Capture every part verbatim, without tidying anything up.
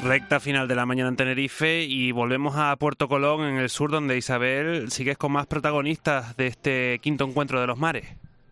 Recta final de la mañana en Tenerife y volvemos a Puerto Colón, en el sur, donde Isabel sigues con más protagonistas de este quinto encuentro de los mares.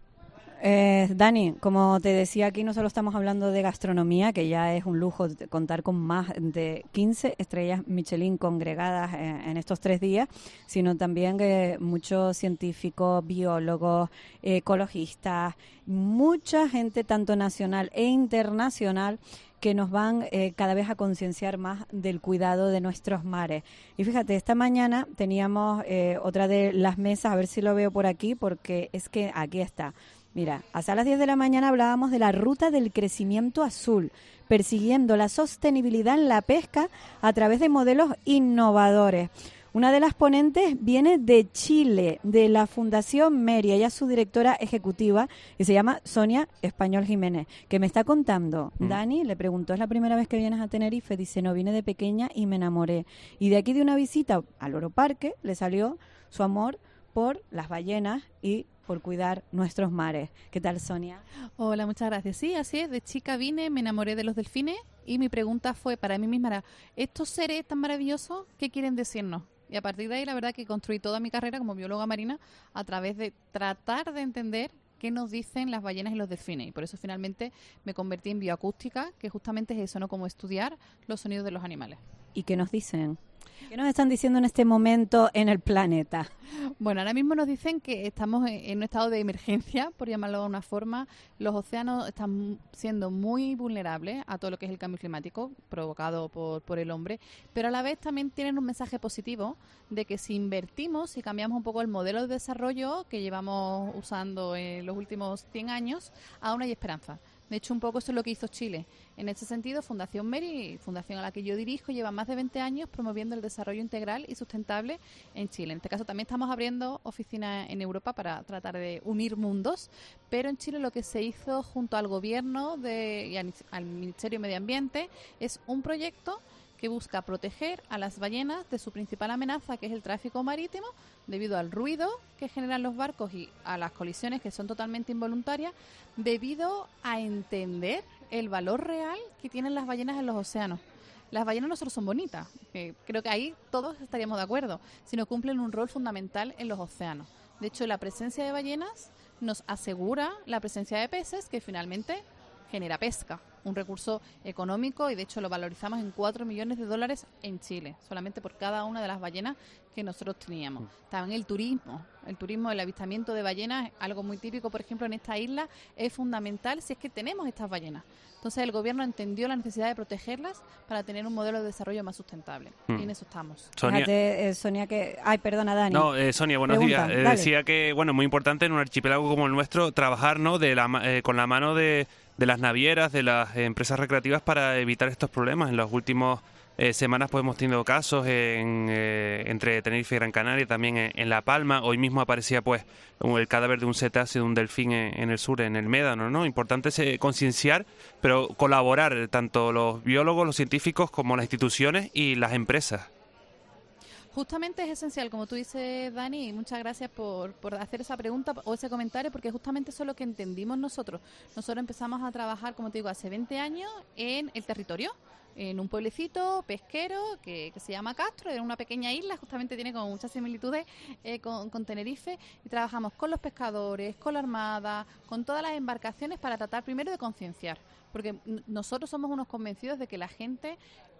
Eh, Dani, como te decía, aquí no solo estamos hablando de gastronomía, que ya es un lujo contar con más de quince estrellas Michelin congregadas en, en estos tres días, sino también que muchos científicos, biólogos, eh, ecologistas, mucha gente tanto nacional e internacional que nos van eh, cada vez a concienciar más del cuidado de nuestros mares. Y fíjate, esta mañana teníamos eh, otra de las mesas, a ver si lo veo por aquí, porque es que aquí está. Mira, hasta las diez de la mañana hablábamos de la ruta del crecimiento azul, persiguiendo la sostenibilidad en la pesca a través de modelos innovadores. Una de las ponentes viene de Chile, de la Fundación Meri. Ella es su directora ejecutiva y se llama Sonia Español Jiménez, que me está contando. Mm. Dani le preguntó, ¿es la primera vez que vienes a Tenerife? Dice, no, vine de pequeña y me enamoré. Y de aquí de una visita al Oro Parque le salió su amor por las ballenas y por cuidar nuestros mares. ¿Qué tal, Sonia? Hola, muchas gracias. Sí, así es. De chica vine, me enamoré de los delfines y mi pregunta fue para mí misma era, ¿estos seres tan maravillosos qué quieren decirnos? Y a partir de ahí, la verdad que construí toda mi carrera como bióloga marina a través de tratar de entender qué nos dicen las ballenas y los delfines. Y por eso finalmente me convertí en bioacústica, que justamente es eso, ¿no? Como estudiar los sonidos de los animales. ¿Y qué nos dicen? ¿Qué nos están diciendo en este momento en el planeta? Bueno, ahora mismo nos dicen que estamos en un estado de emergencia, por llamarlo de una forma. Los océanos están siendo muy vulnerables a todo lo que es el cambio climático provocado por, por el hombre, pero a la vez también tienen un mensaje positivo de que si invertimos, si cambiamos un poco el modelo de desarrollo que llevamos usando en los últimos cien años, aún hay esperanza. De hecho, un poco eso es lo que hizo Chile. En ese sentido, Fundación Meri, fundación a la que yo dirijo, lleva más de veinte años promoviendo el desarrollo integral y sustentable en Chile. En este caso también estamos abriendo oficinas en Europa para tratar de unir mundos, pero en Chile lo que se hizo junto al gobierno de, y al Ministerio de Medio Ambiente es un proyecto que busca proteger a las ballenas de su principal amenaza, que es el tráfico marítimo, debido al ruido que generan los barcos y a las colisiones que son totalmente involuntarias, debido a entender el valor real que tienen las ballenas en los océanos. Las ballenas no solo son bonitas, que creo que ahí todos estaríamos de acuerdo, sino cumplen un rol fundamental en los océanos. De hecho, la presencia de ballenas nos asegura la presencia de peces, que finalmente genera pesca, un recurso económico, y de hecho lo valorizamos en cuatro millones de dólares en Chile, solamente por cada una de las ballenas que nosotros teníamos. También el turismo, el turismo, el avistamiento de ballenas, algo muy típico, por ejemplo, en esta isla, es fundamental si es que tenemos estas ballenas. Entonces el gobierno entendió la necesidad de protegerlas para tener un modelo de desarrollo más sustentable. Mm. Y en eso estamos. Sonia, Fíjate, eh, Sonia que... Ay, perdona, Dani. No, eh, Sonia, buenos Pregunta, días. Eh, decía que, bueno, muy importante en un archipiélago como el nuestro trabajar, ¿no?, de la, eh, con la mano de, de las navieras, de las eh, empresas recreativas para evitar estos problemas. En los últimos eh, semanas pues hemos tenido casos en, eh, entre Tenerife y Gran Canaria, también en, en La Palma. Hoy mismo aparecía pues el cadáver de un cetáceo, de un delfín en, en el sur, en el Médano, ¿no? Importante es concienciar, pero colaborar tanto los biólogos, los científicos, como las instituciones y las empresas. Justamente es esencial, como tú dices, Dani, y muchas gracias por, por hacer esa pregunta o ese comentario, porque justamente eso es lo que entendimos nosotros. Nosotros empezamos a trabajar, como te digo, hace veinte años en el territorio, en un pueblecito pesquero que, que se llama Castro, en una pequeña isla, justamente tiene como muchas similitudes eh, con, con Tenerife, y trabajamos con los pescadores, con la Armada, con todas las embarcaciones para tratar primero de concienciar, porque nosotros somos unos convencidos de que la gente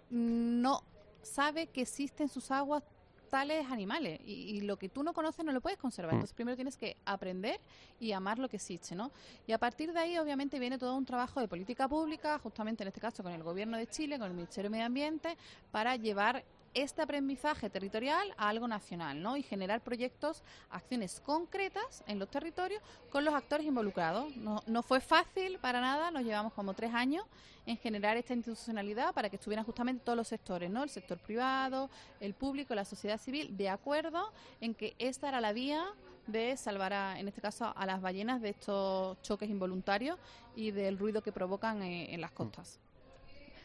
no sabe que existen en sus aguas tales animales, y, y lo que tú no conoces no lo puedes conservar. Entonces primero tienes que aprender y amar lo que existe, ¿no? Y a partir de ahí obviamente viene todo un trabajo de política pública, justamente en este caso con el gobierno de Chile, con el Ministerio de Medio Ambiente, para llevar este aprendizaje territorial a algo nacional, ¿no? Y generar proyectos, acciones concretas en los territorios con los actores involucrados. No, no fue fácil para nada, nos llevamos como tres años en generar esta institucionalidad para que estuvieran justamente todos los sectores, ¿no? El sector privado, el público, la sociedad civil, de acuerdo en que esta era la vía de salvar, a, en este caso, a las ballenas de estos choques involuntarios y del ruido que provocan eh, en las costas.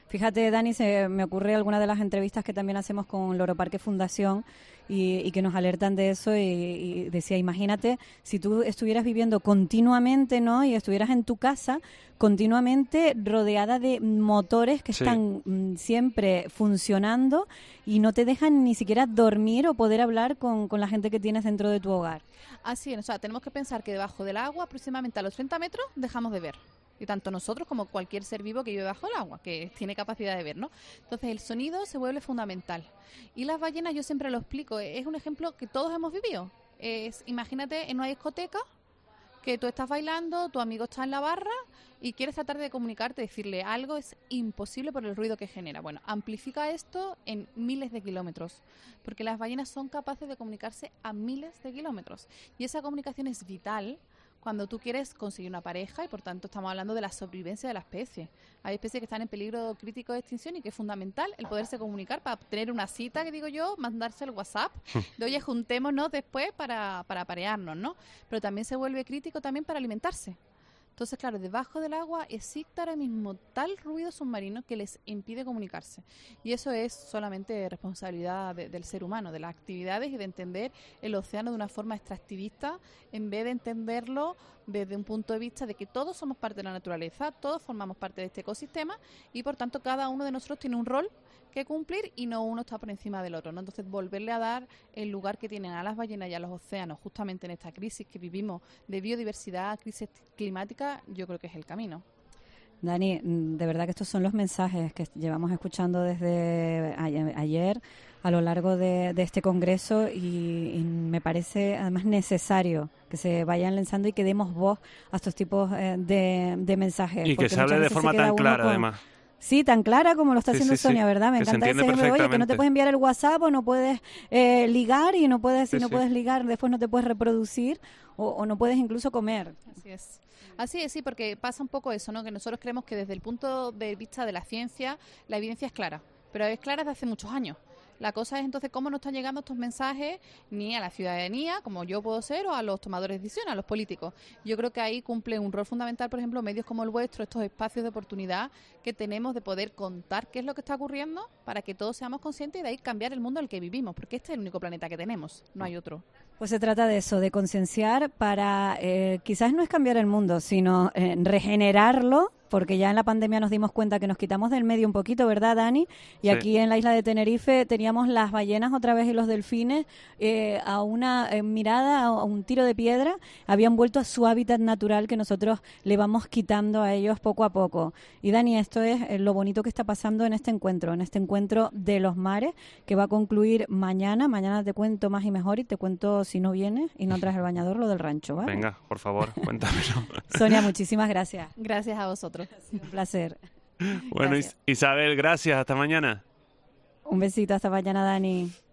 Fíjate, Dani, se me ocurre alguna de las entrevistas que también hacemos con Loro Parque Fundación y, y que nos alertan de eso y, y decía, imagínate si tú estuvieras viviendo continuamente, ¿no? Y estuvieras en tu casa continuamente rodeada de motores que sí. están mm, siempre funcionando y no te dejan ni siquiera dormir o poder hablar con, con la gente que tienes dentro de tu hogar. Así es, o sea, tenemos que pensar que debajo del agua, aproximadamente a los treinta metros, dejamos de ver. Y tanto nosotros como cualquier ser vivo que vive bajo el agua, que tiene capacidad de ver, ¿no? Entonces el sonido se vuelve fundamental. Y las ballenas, yo siempre lo explico, es un ejemplo que todos hemos vivido. Es, imagínate en una discoteca que tú estás bailando, tu amigo está en la barra y quieres tratar de comunicarte, decirle algo, es imposible por el ruido que genera. Bueno, amplifica esto en miles de kilómetros, porque las ballenas son capaces de comunicarse a miles de kilómetros. Y esa comunicación es vital cuando tú quieres conseguir una pareja y por tanto estamos hablando de la sobrevivencia de la especie. Hay especies que están en peligro crítico de extinción y que es fundamental el poderse comunicar para tener una cita, que digo yo, mandarse el WhatsApp de oye, juntémonos después para, para parearnos, ¿no? Pero también se vuelve crítico también para alimentarse. Entonces, claro, debajo del agua existe ahora mismo tal ruido submarino que les impide comunicarse. Y eso es solamente responsabilidad de, del ser humano, de las actividades y de entender el océano de una forma extractivista, en vez de entenderlo desde un punto de vista de que todos somos parte de la naturaleza, todos formamos parte de este ecosistema y, por tanto, cada uno de nosotros tiene un rol que cumplir y no uno está por encima del otro, ¿no? Entonces, volverle a dar el lugar que tienen a las ballenas y a los océanos justamente en esta crisis que vivimos de biodiversidad, crisis climática, yo creo que es el camino. Dani, de verdad que estos son los mensajes que llevamos escuchando desde ayer a lo largo de, de este congreso y, y me parece además necesario que se vayan lanzando y que demos voz a estos tipos eh, de, de mensajes. Y que se hable de forma tan clara, con, además. Sí, tan clara como lo está sí, haciendo sí, Sonia, sí. ¿verdad? Me que encanta ese ejemplo, oye, que no te puedes enviar el WhatsApp o no puedes eh, ligar y no puedes, si sí, no sí. puedes ligar, después no te puedes reproducir o, o no puedes incluso comer. Así es. Así es, sí, porque pasa un poco eso, ¿no? Que nosotros creemos que desde el punto de vista de la ciencia, la evidencia es clara, pero es clara desde hace muchos años. La cosa es entonces cómo no están llegando estos mensajes ni a la ciudadanía, como yo puedo ser, o a los tomadores de decisiones, a los políticos. Yo creo que ahí cumple un rol fundamental, por ejemplo, medios como el vuestro, estos espacios de oportunidad que tenemos de poder contar qué es lo que está ocurriendo para que todos seamos conscientes y de ahí cambiar el mundo en el que vivimos, porque este es el único planeta que tenemos, no hay otro. Pues se trata de eso, de concienciar para, eh, quizás no es cambiar el mundo, sino eh, regenerarlo, porque ya en la pandemia nos dimos cuenta que nos quitamos del medio un poquito, ¿verdad, Dani? Y sí. Aquí en la isla de Tenerife teníamos las ballenas otra vez y los delfines eh, a una eh, mirada, a un tiro de piedra, habían vuelto a su hábitat natural que nosotros le vamos quitando a ellos poco a poco. Y Dani, esto es eh, lo bonito que está pasando en este encuentro, en este encuentro de los mares, que va a concluir mañana. Mañana te cuento más y mejor y te cuento, si no vienes y no traes el bañador, lo del rancho, ¿vale? Venga, por favor, cuéntamelo. Sonia, muchísimas gracias. Gracias a vosotros. Ha sido un placer. Bueno, gracias. Isabel, gracias. Hasta mañana. Un besito. Hasta mañana, Dani.